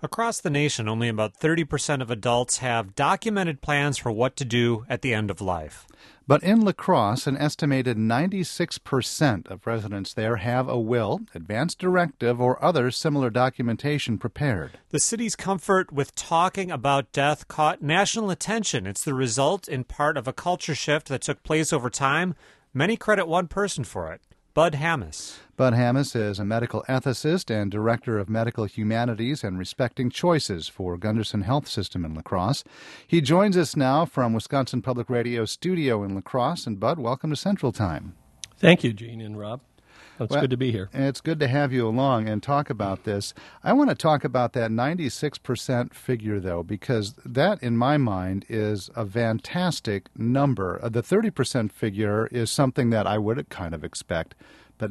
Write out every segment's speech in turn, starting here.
Across the nation, only about 30% of adults have documented plans for what to do at the end of life. But in La Crosse, an estimated 96% of residents there have a will, advance directive, or other similar documentation prepared. The city's comfort with talking about death caught national attention. It's the result, in part, of a culture shift that took place over time. Many credit one person for it, Bud Hammes. Bud Hammes is a medical ethicist and director of medical humanities and respecting choices for Gunderson Health System in La Crosse. He joins us now from Wisconsin Public Radio studio in La Crosse. And Bud, welcome to Central Time. Thank you, Gene and Rob. It's good to be here. It's good to have you along and talk about this. I want to talk about that 96% figure, though, because that, in my mind, is a fantastic number. The 30% figure is something that I would kind of expect. But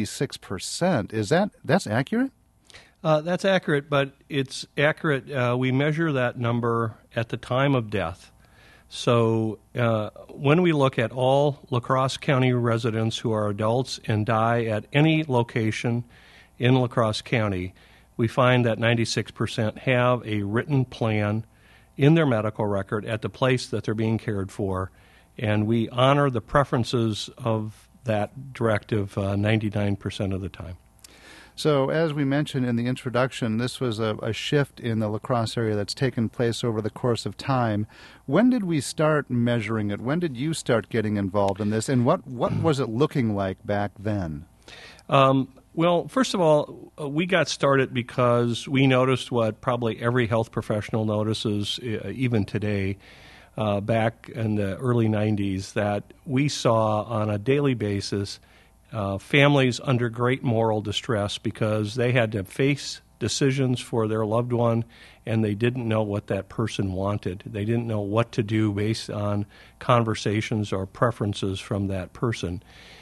96%, that's accurate? That's accurate, but it's accurate. We measure that number at the time of death. So when we look at all La Crosse County residents who are adults and die at any location in La Crosse County, we find that 96% have a written plan in their medical record at the place that they're being cared for, and we honor the preferences of that directive 99% of the time. So, as we mentioned in the introduction, this was a shift in the La Crosse area that's taken place over the course of time. When did we start measuring it? When did you start getting involved in this? And what was it looking like back then? Well, first of all, we got started because we noticed what probably every health professional notices, even today, back in the early 90s, that we saw on a daily basis families under great moral distress because they had to face decisions for their loved one and they didn't know what that person wanted. They didn't know what to do based on conversations or preferences from that person.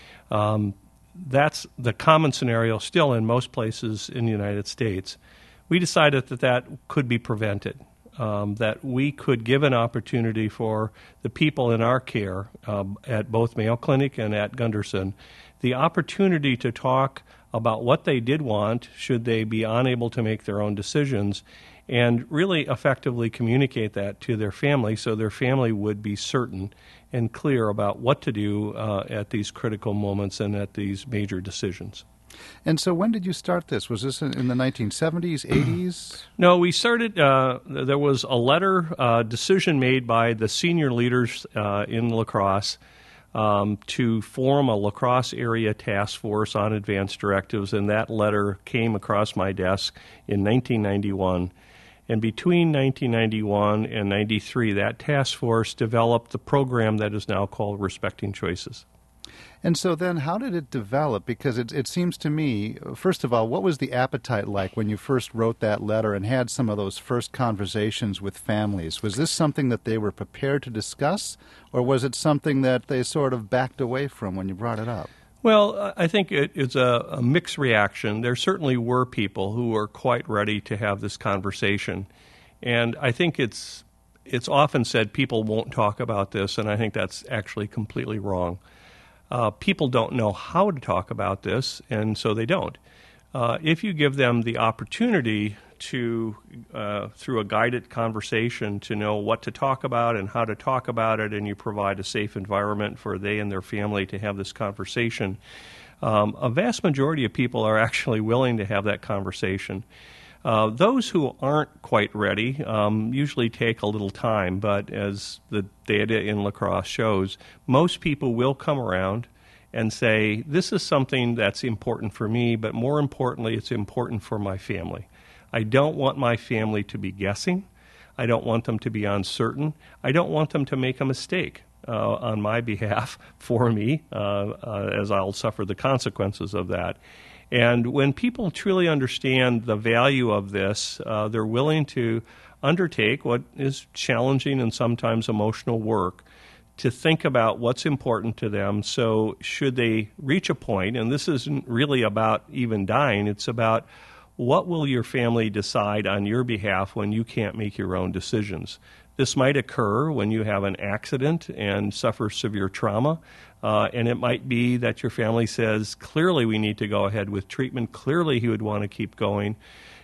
That's the common scenario still in most places in the United States. We decided that could be prevented. That we could give an opportunity for the people in our care at both Mayo Clinic and at Gunderson the opportunity to talk about what they did want should they be unable to make their own decisions and really effectively communicate that to their family so their family would be certain and clear about what to do at these critical moments and at these major decisions. And so when did you start this? Was this in the 1970s, 80s? No, we started, there was a letter, decision made by the senior leaders in La Crosse to form a La Crosse area task force on advance directives, and that letter came across my desk in 1991. And between 1991 and 93, that task force developed the program that is now called Respecting Choices. And so then how did it develop? Because it seems to me, first of all, what was the appetite like when you first wrote that letter and had some of those first conversations with families? Was this something that they were prepared to discuss, or was it something that they sort of backed away from when you brought it up? Well, I think it's a mixed reaction. There certainly were people who were quite ready to have this conversation. And I think it's often said people won't talk about this, and I think that's actually completely wrong. People don't know how to talk about this, and so they don't. If you give them the opportunity to, through a guided conversation, to know what to talk about and how to talk about it, and you provide a safe environment for they and their family to have this conversation, a vast majority of people are actually willing to have that conversation. Those who aren't quite ready usually take a little time, but as the data in La Crosse shows, most people will come around and say, this is something that's important for me, but more importantly, it's important for my family. I don't want my family to be guessing. I don't want them to be uncertain. I don't want them to make a mistake on my behalf for me, as I'll suffer the consequences of that. And when people truly understand the value of this, they're willing to undertake what is challenging and sometimes emotional work to think about what's important to them. So should they reach a point, and this isn't really about even dying, it's about what will your family decide on your behalf when you can't make your own decisions. This might occur when you have an accident and suffer severe trauma, and it might be that your family says, clearly we need to go ahead with treatment, clearly he would want to keep going.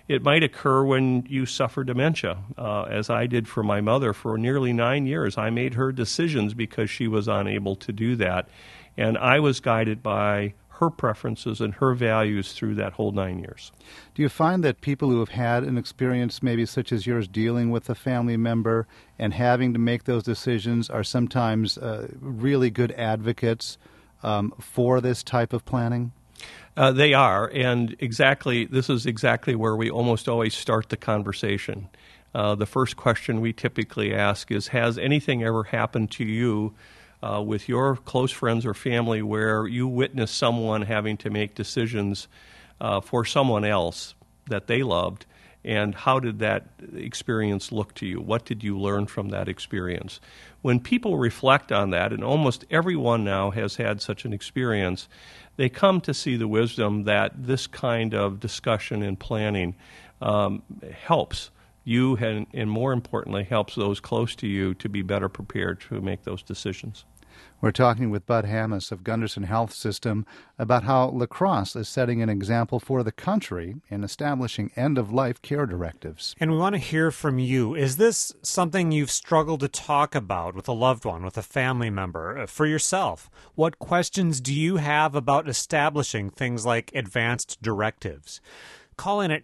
It might occur when you suffer dementia, as I did for my mother for nearly 9 years. I made her decisions because she was unable to do that, and I was guided by her preferences and her values through that whole 9 years. Do you find that people who have had an experience maybe such as yours dealing with a family member and having to make those decisions are sometimes really good advocates for this type of planning? They are, and this is exactly where we almost always start the conversation. The first question we typically ask is, has anything ever happened to you with your close friends or family where you witnessed someone having to make decisions for someone else that they loved, and how did that experience look to you? What did you learn from that experience? When people reflect on that, and almost everyone now has had such an experience, they come to see the wisdom that this kind of discussion and planning helps you and more importantly, helps those close to you to be better prepared to make those decisions. We're talking with Bud Hammes of Gunderson Health System about how La Crosse is setting an example for the country in establishing end-of-life care directives. And we want to hear from you. Is this something you've struggled to talk about with a loved one, with a family member, for yourself? What questions do you have about establishing things like advanced directives? Call in at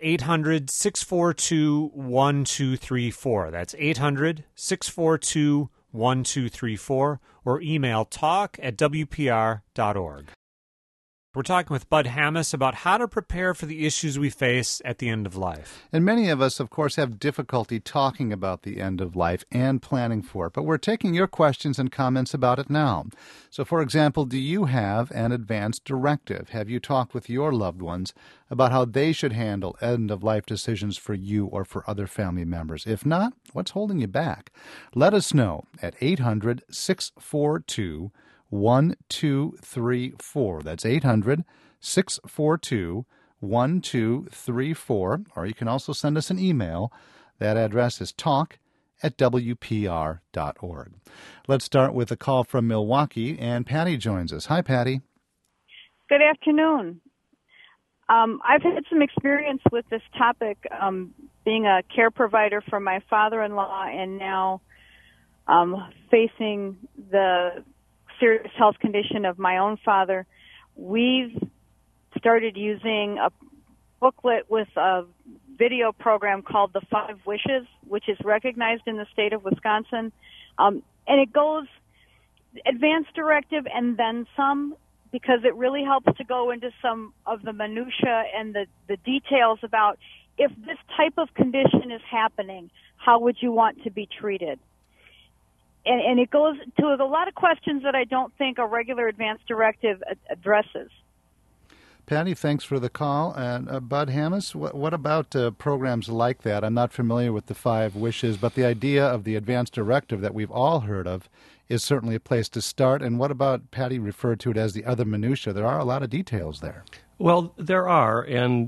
800-642-1234. That's 800-642-1234, or email talk@wpr.org. We're talking with Bud Hammes about how to prepare for the issues we face at the end of life. And many of us, of course, have difficulty talking about the end of life and planning for it, but we're taking your questions and comments about it now. So, for example, do you have an advanced directive? Have you talked with your loved ones about how they should handle end-of-life decisions for you or for other family members? If not, what's holding you back? Let us know at 800-642-1234. That's 800-642-1234. Or you can also send us an email. That address is talk@wpr.org. Let's start with a call from Milwaukee, and Patty joins us. Hi, Patty. Good afternoon. I've had some experience with this topic, being a care provider for my father-in-law and now facing the serious health condition of my own father. We've started using a booklet with a video program called The 5 Wishes, which is recognized in the state of Wisconsin. And it goes advanced directive and then some, because it really helps to go into some of the minutia and the details about if this type of condition is happening, how would you want to be treated? And it goes to a lot of questions that I don't think a regular advanced directive addresses. Patty, thanks for the call. And Bud Hammes, what about programs like that? I'm not familiar with the 5 Wishes, but the idea of the advanced directive that we've all heard of is certainly a place to start. And what about, Patty referred to it as the other minutia? There are a lot of details there. Well, there are, and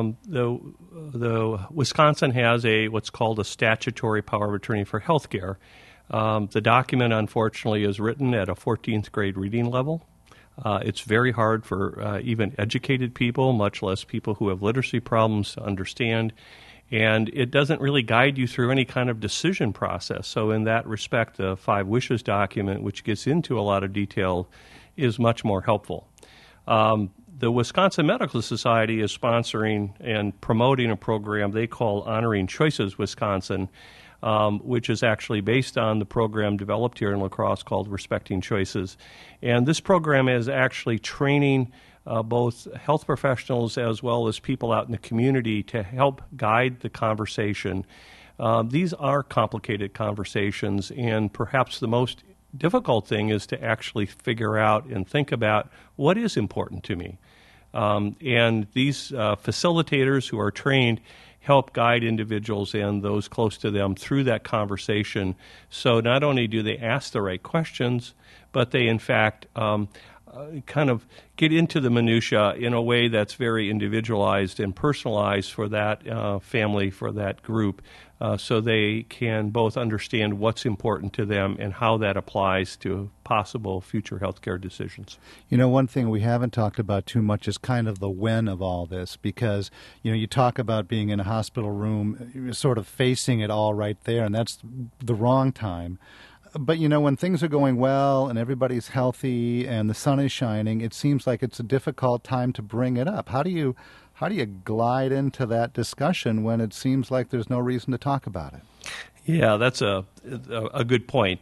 the Wisconsin has what's called a statutory power of attorney for health care. The document, unfortunately, is written at a 14th grade reading level. It's very hard for even educated people, much less people who have literacy problems, to understand. And it doesn't really guide you through any kind of decision process. So in that respect, the 5 Wishes document, which gets into a lot of detail, is much more helpful. The Wisconsin Medical Society is sponsoring and promoting a program they call Honoring Choices Wisconsin, which is actually based on the program developed here in La Crosse called Respecting Choices. And this program is actually training both health professionals as well as people out in the community to help guide the conversation. These are complicated conversations, and perhaps the most difficult thing is to actually figure out and think about what is important to me. And these facilitators who are trained help guide individuals and those close to them through that conversation. So not only do they ask the right questions, but they in fact kind of get into the minutia in a way that's very individualized and personalized for that family, for that group, so they can both understand what's important to them and how that applies to possible future healthcare decisions. You know, one thing we haven't talked about too much is kind of the when of all this, because, you know, you talk about being in a hospital room, you're sort of facing it all right there, and that's the wrong time. But, you know, when things are going well and everybody's healthy and the sun is shining, it seems like it's a difficult time to bring it up. How do you glide into that discussion when it seems like there's no reason to talk about it? Yeah, that's a good point.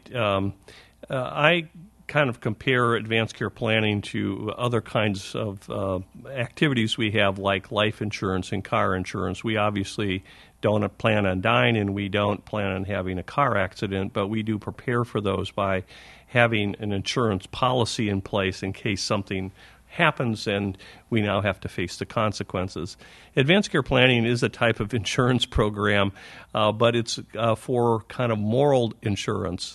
I kind of compare advanced care planning to other kinds of activities we have, like life insurance and car insurance. We obviously don't plan on dying, and we don't plan on having a car accident, but we do prepare for those by having an insurance policy in place in case something happens and we now have to face the consequences. Advanced care planning is a type of insurance program, but it's for kind of moral insurance.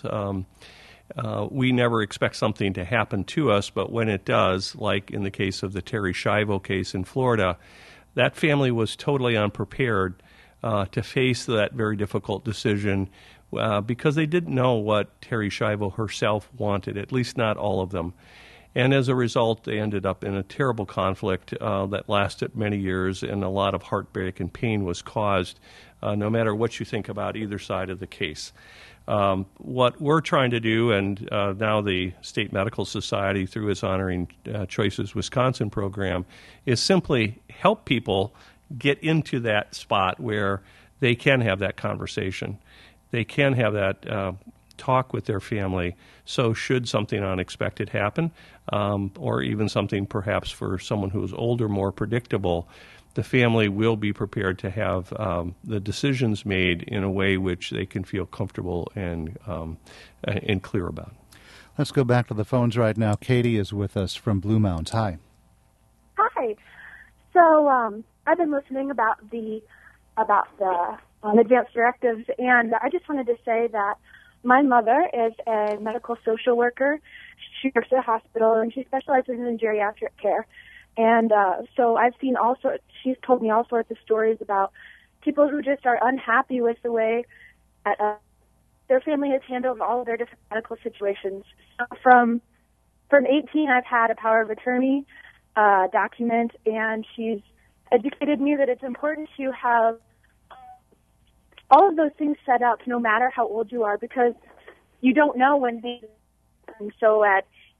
We never expect something to happen to us, but when it does, like in the case of the Terri Schiavo case in Florida, that family was totally unprepared to face that very difficult decision because they didn't know what Terri Schiavo herself wanted, at least not all of them. And as a result, they ended up in a terrible conflict that lasted many years, and a lot of heartbreak and pain was caused, no matter what you think about either side of the case. What we're trying to do, and now the State Medical Society, through its Honoring Choices Wisconsin program, is simply help people get into that spot where they can have that conversation. They can have that talk with their family. So should something unexpected happen, or even something perhaps for someone who is older, more predictable, the family will be prepared to have the decisions made in a way which they can feel comfortable and clear about. Let's go back to the phones right now. Katie is with us from Blue Mounds. Hi. Hi. So I've been listening about the advanced directives, and I just wanted to say that my mother is a medical social worker. She works at a hospital, and she specializes in geriatric care. And so I've seen she's told me all sorts of stories about people who just are unhappy with the way their family has handled all of their different medical situations. So from 18, I've had a power of attorney document, and she's educated me that it's important to have all of those things set up no matter how old you are, because you don't know when these. And so at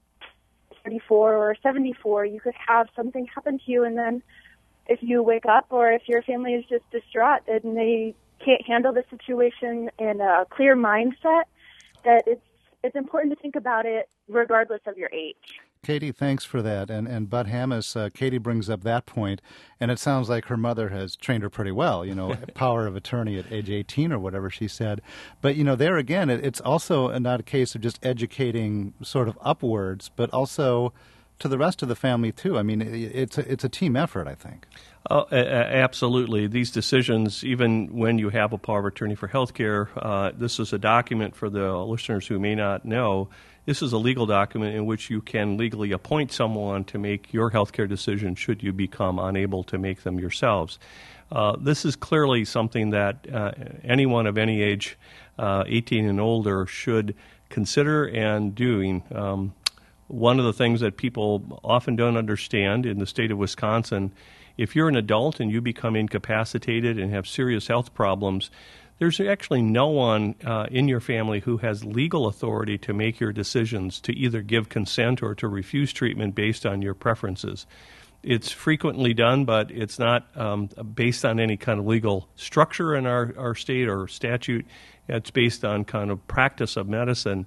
34 or 74, you could have something happen to you, and then if you wake up or if your family is just distraught and they can't handle the situation in a clear mindset, that it's important to think about it regardless of your age. Katie, thanks for that. And Bud Hammes, Katie brings up that point, and it sounds like her mother has trained her pretty well, you know, power of attorney at age 18 or whatever she said. But, you know, there again, it's also not a case of just educating sort of upwards, but also to the rest of the family, too. I mean, it's a team effort, I think. Oh, absolutely. These decisions, even when you have a power of attorney for health care, this is a document for the listeners who may not know. This is a legal document in which you can legally appoint someone to make your health care decision should you become unable to make them yourselves. This is clearly something that anyone of any age, 18 and older, should consider and doing. One of the things that people often don't understand in the state of Wisconsin, if you're an adult and you become incapacitated and have serious health problems, there's actually no one in your family who has legal authority to make your decisions, to either give consent or to refuse treatment based on your preferences. It's frequently done, but it's not based on any kind of legal structure in our state or statute. It's based on kind of practice of medicine.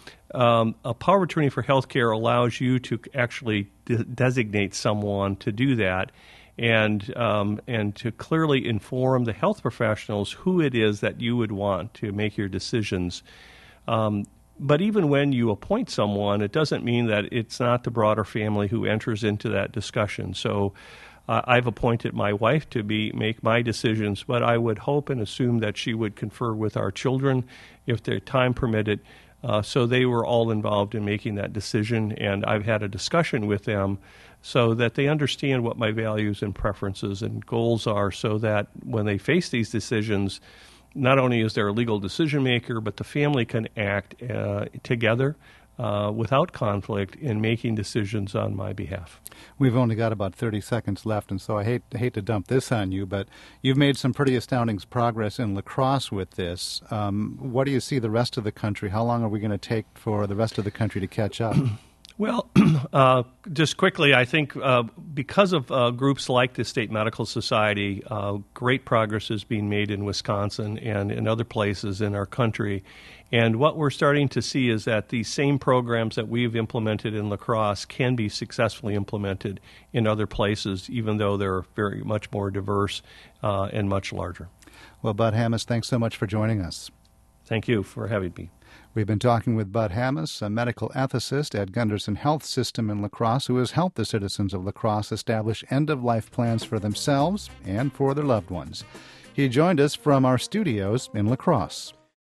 A power of attorney for health care allows you to actually designate someone to do that, and to clearly inform the health professionals who it is that you would want to make your decisions. But even when you appoint someone, it doesn't mean that it's not the broader family who enters into that discussion. So I've appointed my wife to make my decisions, but I would hope and assume that she would confer with our children if their time permitted. So they were all involved in making that decision, and I've had a discussion with them so that they understand what my values and preferences and goals are, so that when they face these decisions, not only is there a legal decision maker, but the family can act together without conflict in making decisions on my behalf. We've only got about 30 seconds left, and so I hate to dump this on you, but you've made some pretty astounding progress in La Crosse with this. What do you see the rest of the country? How long are we going to take for the rest of the country to catch up? Well, just quickly, I think because of groups like the State Medical Society, great progress is being made in Wisconsin and in other places in our country. And what we're starting to see is that these same programs that we've implemented in La Crosse can be successfully implemented in other places, even though they're very much more diverse and much larger. Well, Bud Hammes, thanks so much for joining us. Thank you for having me. We've been talking with Bud Hammes, a medical ethicist at Gunderson Health System in La Crosse, who has helped the citizens of La Crosse establish end-of-life plans for themselves and for their loved ones. He joined us from our studios in La Crosse.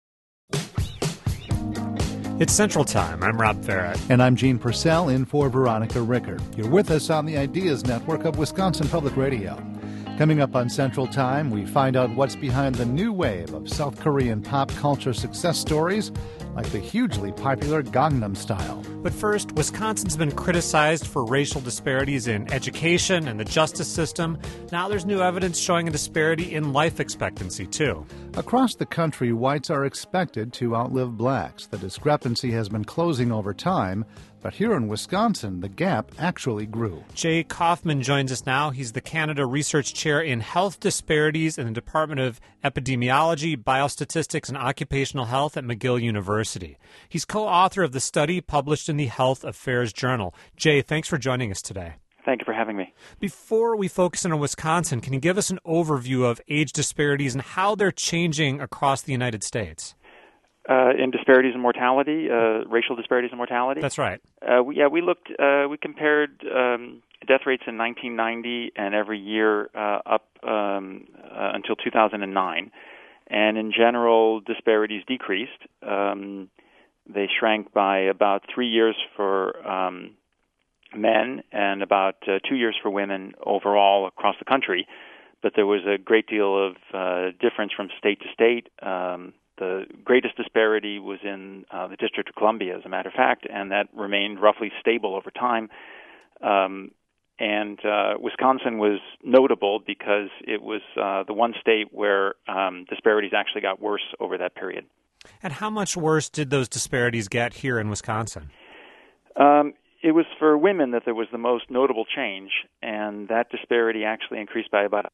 It's Central Time. I'm Rob Farrett. And I'm Gene Purcell in for Veronica Rickard. You're with us on the Ideas Network of Wisconsin Public Radio. Coming up on Central Time, we find out what's behind the new wave of South Korean pop culture success stories, like the hugely popular Gangnam Style. But first, Wisconsin's been criticized for racial disparities in education and the justice system. Now there's new evidence showing a disparity in life expectancy, too. Across the country, whites are expected to outlive blacks. The discrepancy has been closing over time, but here in Wisconsin, the gap actually grew. Jay Kaufman joins us now. He's the Canada Research Chair in Health Disparities in the Department of Epidemiology, Biostatistics, and Occupational Health at McGill University. He's co-author of the study published in the Health Affairs Journal. Jay, thanks for joining us today. Thank you for having me. Before we focus in on Wisconsin, can you give us an overview of age disparities and how they're changing across the United States? In disparities in mortality, racial disparities in mortality? That's right. We compared death rates in 1990 and every year up until 2009. And in general, disparities decreased. They shrank by about 3 years for men and about 2 years for women overall across the country. But there was a great deal of difference from state to state. The greatest disparity was in the District of Columbia, as a matter of fact, and that remained roughly stable over time. And Wisconsin was notable because it was the one state where disparities actually got worse over that period. And how much worse did those disparities get here in Wisconsin? It was for women that there was the most notable change, and that disparity actually increased by about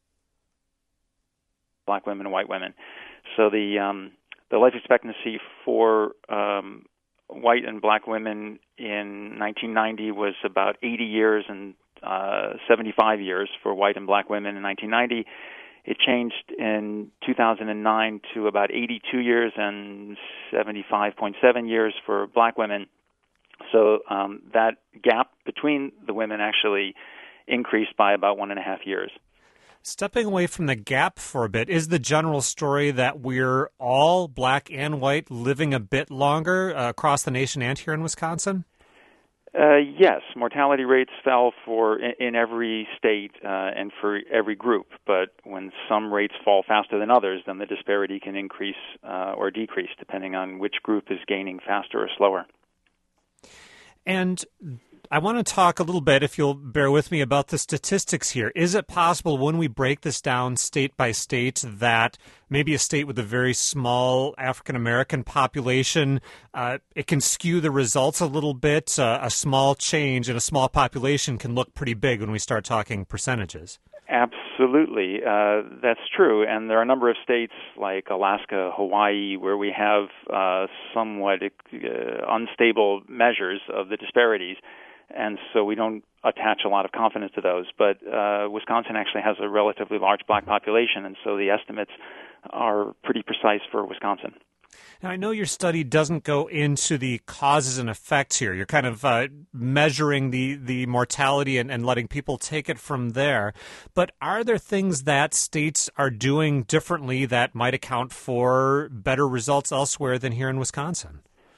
black women and white women. So the life expectancy for white and black women in 1990 was about 80 years and 75 years for white and black women in 1990. It changed in 2009 to about 82 years and 75.7 years for black women. So that gap between the women actually increased by about 1.5 years. Stepping away from the gap for a bit, is the general story that we're all, black and white, living a bit longer across the nation and here in Wisconsin? Yes, mortality rates fell in every state and for every group. But when some rates fall faster than others, then the disparity can increase or decrease depending on which group is gaining faster or slower. And I want to talk a little bit, if you'll bear with me, about the statistics here. Is it possible when we break this down state by state that maybe a state with a very small African-American population, it can skew the results a little bit? A small change in a small population can look pretty big when we start talking percentages. Absolutely. That's true. And there are a number of states like Alaska, Hawaii, where we have somewhat unstable measures of the disparities. And so we don't attach a lot of confidence to those. But Wisconsin actually has a relatively large black population, and so the estimates are pretty precise for Wisconsin. Now, I know your study doesn't go into the causes and effects here. You're kind of measuring the mortality and letting people take it from there. But are there things that states are doing differently that might account for better results elsewhere than here in Wisconsin?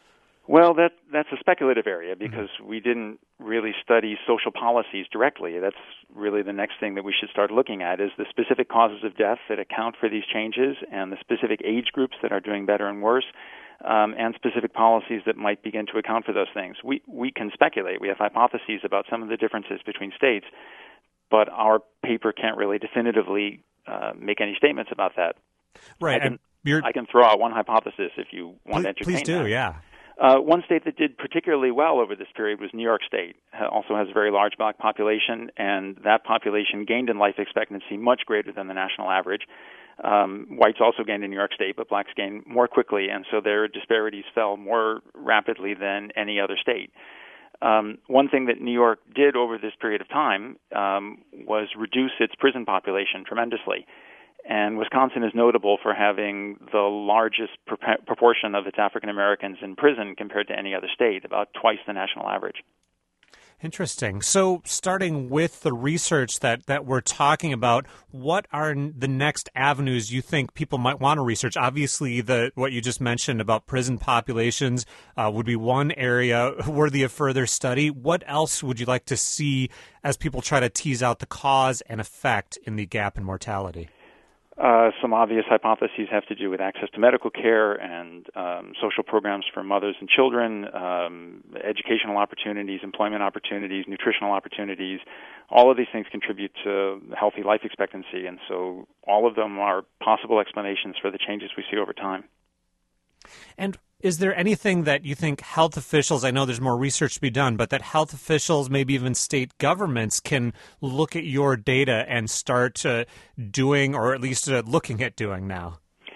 Well, that's a speculative area because we didn't really study social policies directly. That's really the next thing that we should start looking at is the specific causes of death that account for these changes and the specific age groups that are doing better and worse, and specific policies that might begin to account for those things. We can speculate. We have hypotheses about some of the differences between states, but our paper can't really definitively make any statements about that. Right. I can throw out one hypothesis if you want to entertain Please do, that. yeah. One state that did particularly well over this period was New York State. Also has a very large black population, and that population gained in life expectancy much greater than the national average. Whites also gained in New York State, but blacks gained more quickly, and so their disparities fell more rapidly than any other state. One thing that New York did over this period of time was reduce its prison population tremendously. And Wisconsin is notable for having the largest proportion of its African Americans in prison compared to any other state, about twice the national average. Interesting. So starting with the research that we're talking about, what are the next avenues you think people might want to research? Obviously, what you just mentioned about prison populations would be one area worthy of further study. What else would you like to see as people try to tease out the cause and effect in the gap in mortality? Some obvious hypotheses have to do with access to medical care and social programs for mothers and children, educational opportunities, employment opportunities, nutritional opportunities. All of these things contribute to healthy life expectancy, and so all of them are possible explanations for the changes we see over time. And is there anything that you think health officials, I know there's more research to be done, but that health officials, maybe even state governments, can look at your data and start doing, or at least looking at doing now?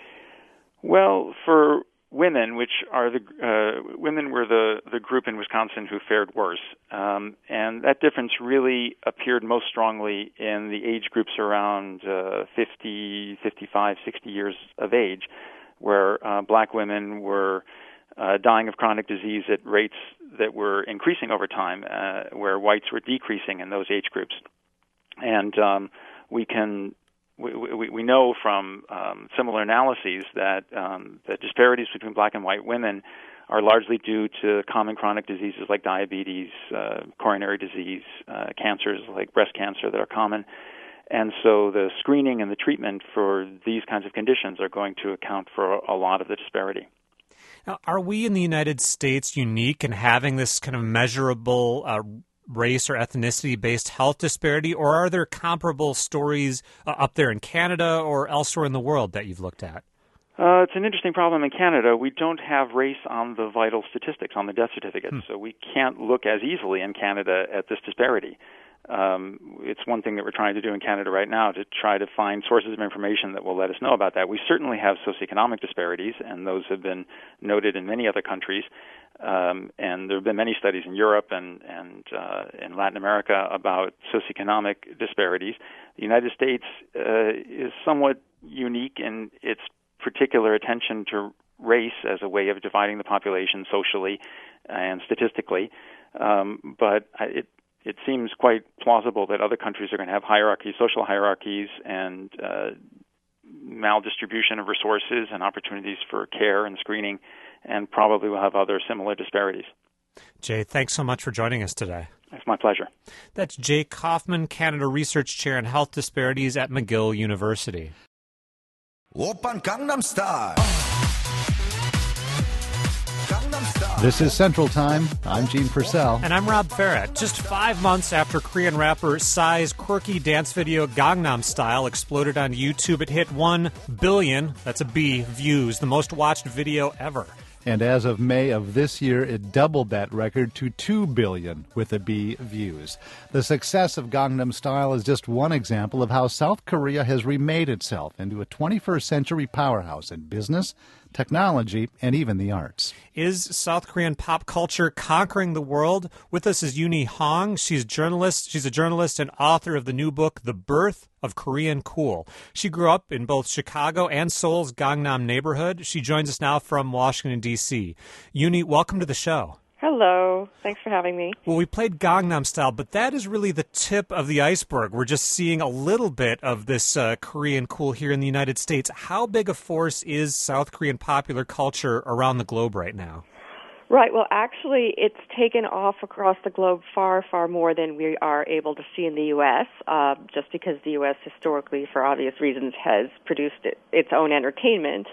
Well, for women, which are women were the group in Wisconsin who fared worse, and that difference really appeared most strongly in the age groups around 50, 55, 60 years of age, where black women were dying of chronic disease at rates that were increasing over time, where whites were decreasing in those age groups. And we know from similar analyses that the disparities between black and white women are largely due to common chronic diseases like diabetes, coronary disease, cancers like breast cancer that are common. And so the screening and the treatment for these kinds of conditions are going to account for a lot of the disparity. Now, are we in the United States unique in having this kind of measurable race or ethnicity-based health disparity, or are there comparable stories up there in Canada or elsewhere in the world that you've looked at? It's an interesting problem in Canada. We don't have race on the vital statistics, on the death certificates, so we can't look as easily in Canada at this disparity. It's one thing that we're trying to do in Canada right now to try to find sources of information that will let us know about that. We certainly have socioeconomic disparities, and those have been noted in many other countries. And there have been many studies in Europe and in Latin America about socioeconomic disparities. The United States is somewhat unique in its particular attention to race as a way of dividing the population socially and statistically. But it seems quite plausible that other countries are going to have hierarchies, social hierarchies, and maldistribution of resources and opportunities for care and screening, and probably will have other similar disparities. Jay, thanks so much for joining us today. It's my pleasure. That's Jay Kaufman, Canada Research Chair in Health Disparities at McGill University. Oppan Gangnam Style. This is Central Time. I'm Gene Purcell. And I'm Rob Farrett. Just 5 months after Korean rapper Psy's quirky dance video Gangnam Style exploded on YouTube, it hit 1 billion, that's a B, views, the most watched video ever. And as of May of this year, it doubled that record to 2 billion with a B views. The success of Gangnam Style is just one example of how South Korea has remade itself into a 21st century powerhouse in business, technology, and even the arts. Is South Korean pop culture conquering the world? With us is Yoonhee Hong. She's a journalist and author of the new book, The Birth of Korean Cool. She grew up in both Chicago and Seoul's Gangnam neighborhood. She joins us now from Washington, D.C. Yoonhee, welcome to the show. Hello. Thanks for having me. Well, we played Gangnam Style, but that is really the tip of the iceberg. We're just seeing a little bit of this Korean cool here in the United States. How big a force is South Korean popular culture around the globe right now? Right. Well, actually, it's taken off across the globe far, far more than we are able to see in the U.S., just because the U.S. historically, for obvious reasons, has produced its own entertainment.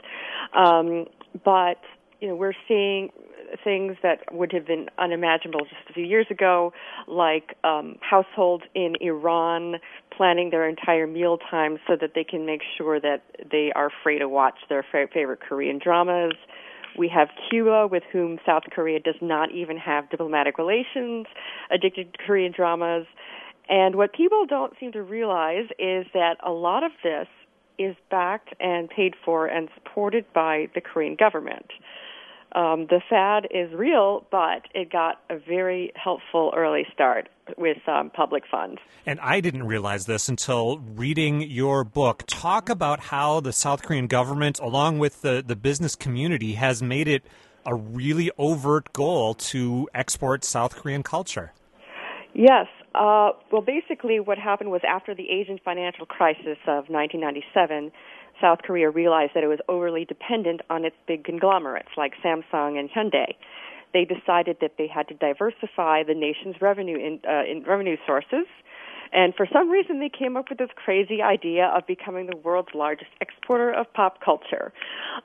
But, we're seeing things that would have been unimaginable just a few years ago, like households in Iran planning their entire meal time so that they can make sure that they are free to watch their favorite Korean dramas. We have Cuba, with whom South Korea does not even have diplomatic relations, addicted to Korean dramas. And what people don't seem to realize is that a lot of this is backed and paid for and supported by the Korean government. The fad is real, but it got a very helpful early start with public funds. And I didn't realize this until reading your book. Talk about how the South Korean government, along with the business community, has made it a really overt goal to export South Korean culture. Yes. Well, basically what happened was after the Asian financial crisis of 1997, South Korea realized that it was overly dependent on its big conglomerates like Samsung and Hyundai. They decided that they had to diversify the nation's revenue revenue sources, and for some reason they came up with this crazy idea of becoming the world's largest exporter of pop culture.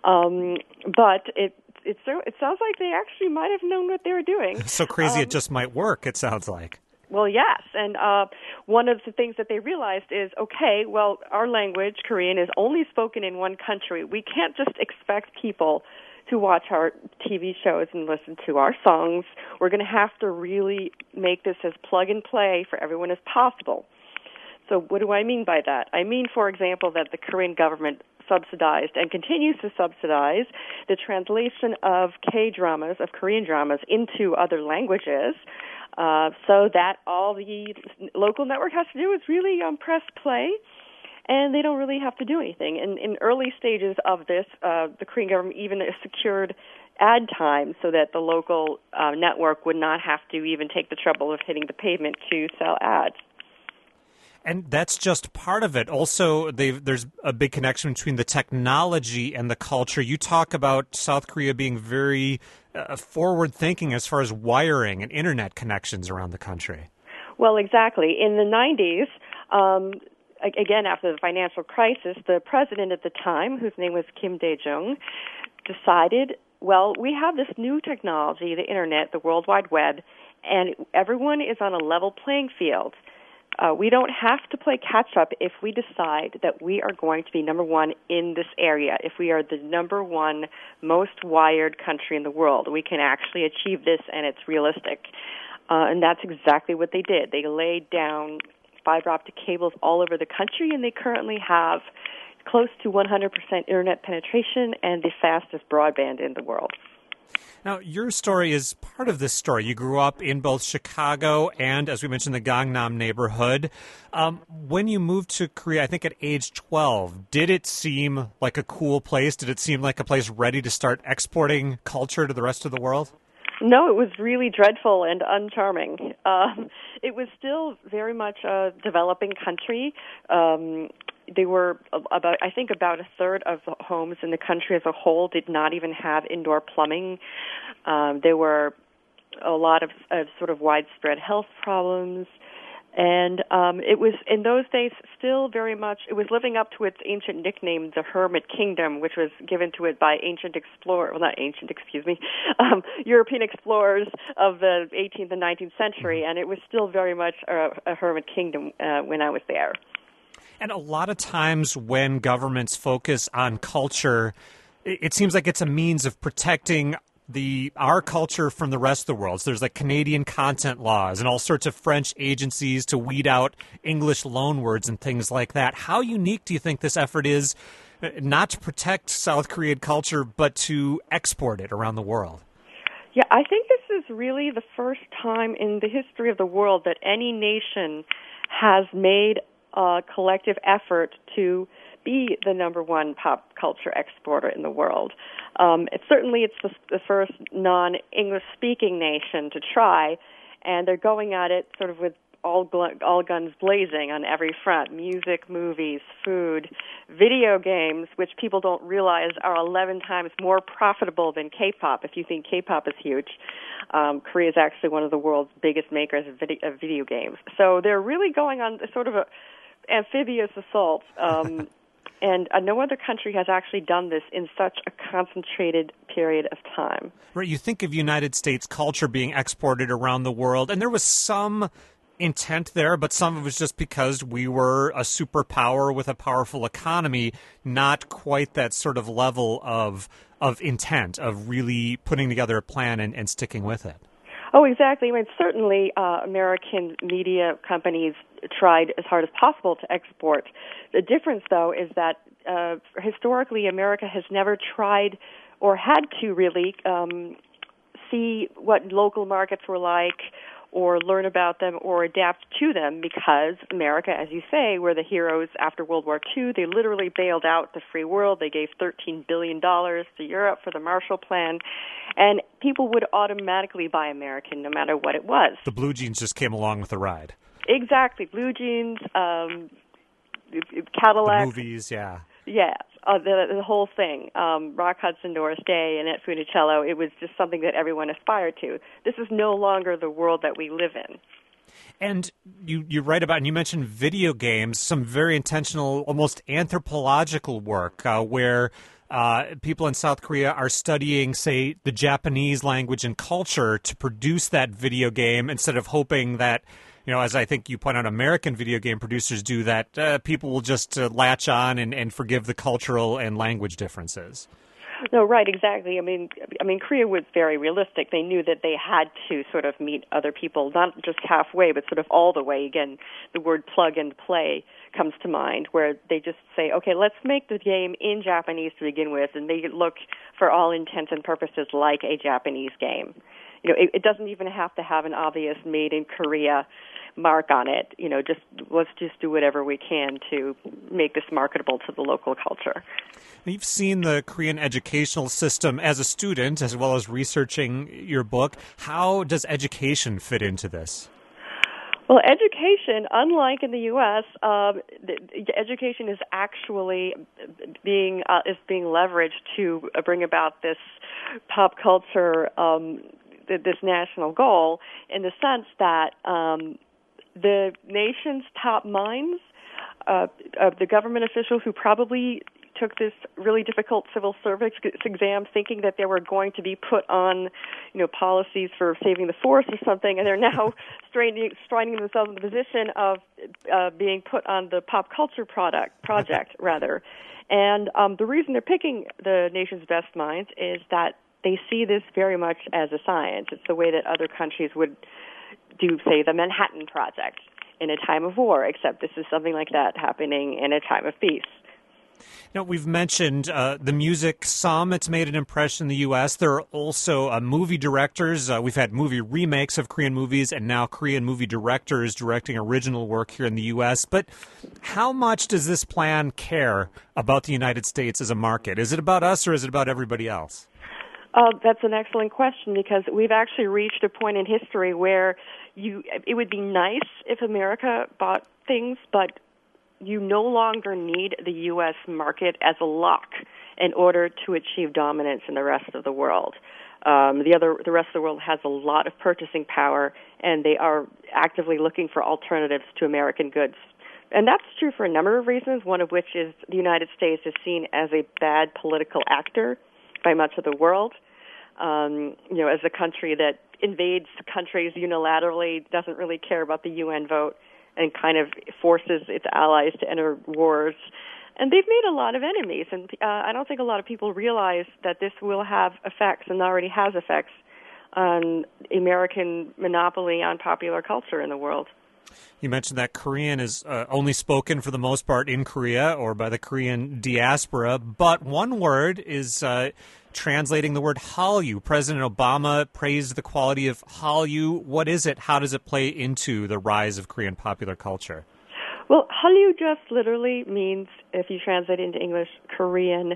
But it sounds like they actually might have known what they were doing. So crazy it just might work, it sounds like. Well, yes, and one of the things that they realized is, okay, well, our language, Korean, is only spoken in one country. We can't just expect people to watch our TV shows and listen to our songs. We're going to have to really make this as plug and play for everyone as possible. So what do I mean by that? I mean, for example, that the Korean government subsidized and continues to subsidize the translation of K-dramas, of Korean dramas, into other languages, so that all the local network has to do is really press play, and they don't really have to do anything. In early stages of this, the Korean government even secured ad time so that the local network would not have to even take the trouble of hitting the pavement to sell ads. And that's just part of it. Also, there's a big connection between the technology and the culture. You talk about South Korea being very forward-thinking as far as wiring and internet connections around the country. Well, exactly. In the 90s, again, after the financial crisis, the president at the time, whose name was Kim Dae-jung, decided, well, we have this new technology, the internet, the World Wide Web, and everyone is on a level playing field. We don't have to play catch-up if we decide that we are going to be number one in this area. If we are the number one most wired country in the world, we can actually achieve this, and it's realistic. And that's exactly what they did. They laid down fiber optic cables all over the country, and they currently have close to 100% internet penetration and the fastest broadband in the world. Now, your story is part of this story. You grew up in both Chicago and, as we mentioned, the Gangnam neighborhood. When you moved to Korea, I think at age 12, did it seem like a cool place? Did it seem like a place ready to start exporting culture to the rest of the world? No, it was really dreadful and uncharming. It was still very much a developing country. They were about a third of the homes in the country as a whole did not even have indoor plumbing. There were a lot of sort of widespread health problems. And it was, in those days, still very much, it was living up to its ancient nickname, the Hermit Kingdom, which was given to it by European explorers of the 18th and 19th century, and it was still very much a hermit kingdom when I was there. And a lot of times when governments focus on culture, it seems like it's a means of protecting our culture from the rest of the world. So there's like Canadian content laws and all sorts of French agencies to weed out English loanwords and things like that. How unique do you think this effort is, not to protect South Korean culture, but to export it around the world? Yeah, I think this is really the first time in the history of the world that any nation has made a collective effort to be the number one pop culture exporter in the world. It's the first non-English speaking nation to try, and they're going at it sort of with all guns blazing on every front: music, movies, food, video games, which people don't realize are 11 times more profitable than K-pop. If you think K-pop is huge, Korea is actually one of the world's biggest makers of video games. So they're really going on sort of a amphibious assault. And no other country has actually done this in such a concentrated period of time. Right, you think of United States culture being exported around the world, and there was some intent there, but some of it was just because we were a superpower with a powerful economy, not quite that sort of level of intent, of really putting together a plan and sticking with it. Oh, exactly. I mean, certainly American media companies tried as hard as possible to export. The difference, though, is that historically America has never tried or had to really see what local markets were like or learn about them or adapt to them, because America, as you say, were the heroes after World War II. They literally bailed out the free world. They gave $13 billion to Europe for the Marshall Plan, and people would automatically buy American no matter what it was. The blue jeans just came along with the ride. Exactly. Blue jeans, Cadillac. The movies, yeah. Yeah, the whole thing. Rock Hudson, Doris Day, Annette Funicello, it was just something that everyone aspired to. This is no longer the world that we live in. And you write about, and you mentioned video games, some very intentional, almost anthropological work where people in South Korea are studying, say, the Japanese language and culture to produce that video game instead of hoping that, you know, as I think you point out, American video game producers do, that people will just latch on and forgive the cultural and language differences. No, right, exactly. I mean, Korea was very realistic. They knew that they had to sort of meet other people, not just halfway, but sort of all the way. Again, the word plug and play comes to mind, where they just say, okay, let's make the game in Japanese to begin with, and make it look, for all intents and purposes, like a Japanese game. You know, it doesn't even have to have an obvious made in Korea mark on it. You know, let's just do whatever we can to make this marketable to the local culture. You've seen the Korean educational system as a student, as well as researching your book. How does education fit into this? Well, education, unlike in the U.S., education is actually being leveraged to bring about this pop culture, this national goal, in the sense that the nation's top minds, the government officials who probably took this really difficult civil service exam thinking that they were going to be put on, you know, policies for saving the forest or something, and they're now straining themselves in the position of being put on the pop culture project rather. And the reason they're picking the nation's best minds is that they see this very much as a science. It's the way that other countries would do, say, the Manhattan Project in a time of war, except this is something like that happening in a time of peace. Now, we've mentioned the music. It's made an impression in the U.S. There are also movie directors. We've had movie remakes of Korean movies, and now Korean movie directors directing original work here in the U.S. But how much does this plan care about the United States as a market? Is it about us, or is it about everybody else? That's an excellent question, because we've actually reached a point in history where it would be nice if America bought things, but you no longer need the U.S. market as a lock in order to achieve dominance in the rest of the world. The rest of the world has a lot of purchasing power, and they are actively looking for alternatives to American goods. And that's true for a number of reasons, one of which is the United States is seen as a bad political actor by much of the world. As a country that invades countries unilaterally, doesn't really care about the UN vote, and kind of forces its allies to enter wars. And they've made a lot of enemies, and I don't think a lot of people realize that this will have effects, and already has effects, on American monopoly on popular culture in the world. You mentioned that Korean is only spoken for the most part in Korea or by the Korean diaspora, but one word is translating the word Hallyu. President Obama praised the quality of Hallyu. What is it? How does it play into the rise of Korean popular culture? Well, Hallyu just literally means, if you translate it into English, Korean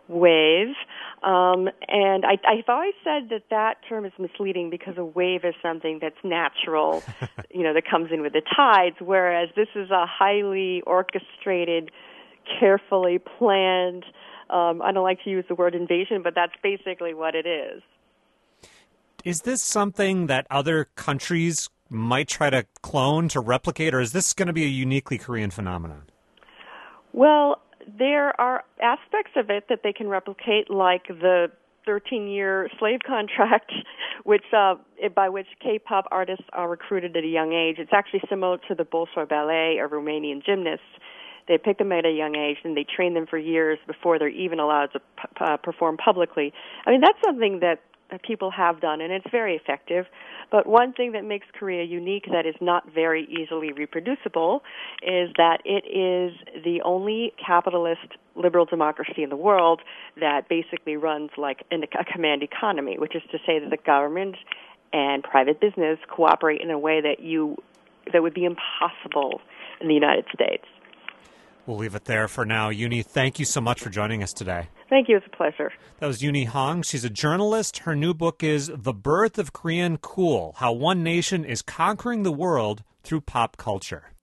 wave. And I've always said that term is misleading because a wave is something that's natural, that comes in with the tides, whereas this is a highly orchestrated, carefully planned, I don't like to use the word invasion, but that's basically what it is. Is this something that other countries might try to clone, to replicate, or is this going to be a uniquely Korean phenomenon? Well, there are aspects of it that they can replicate, like the 13-year slave contract, by which K-pop artists are recruited at a young age. It's actually similar to the Bolshoi Ballet or Romanian gymnasts. They pick them at a young age, and they train them for years before they're even allowed to perform publicly. I mean, that's something that people have done, and it's very effective. But one thing that makes Korea unique that is not very easily reproducible is that it is the only capitalist liberal democracy in the world that basically runs like a command economy, which is to say that the government and private business cooperate in a way that would be impossible in the United States. We'll leave it there for now. Uni, thank you so much for joining us today. Thank you. It's a pleasure. That was Uni Hong. She's a journalist. Her new book is The Birth of Korean Cool: How One Nation is Conquering the World Through Pop Culture.